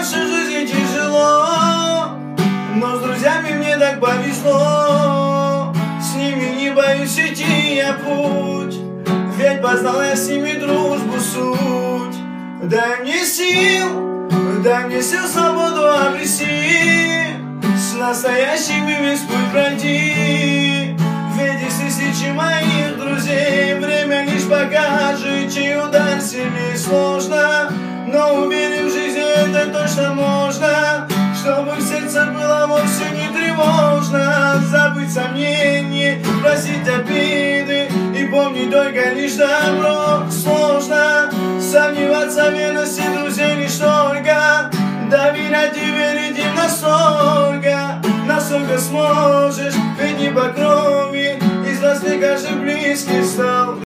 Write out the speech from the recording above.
нашей жизни тяжело, но с друзьями мне так повезло. С ними не боюсь идти я путь, ведь познал я с ними дружбу суть. Дай мне сил свободу обрести, с настоящими весь путь пройти. Ведь из тысячи моих друзей время лишь покажет, чей удар сильнее сложно. Но уверен, в жизни это точно можно, чтобы в сердце было вовсе не тревожно. Забыть сомнения, просить обиды и помнить только лишь добро. Сложно сомневаться в верности друзей лишь только, доверять и верить им настолько, насколько сможешь. Ведь не по крови из нас не каждый близкий стал.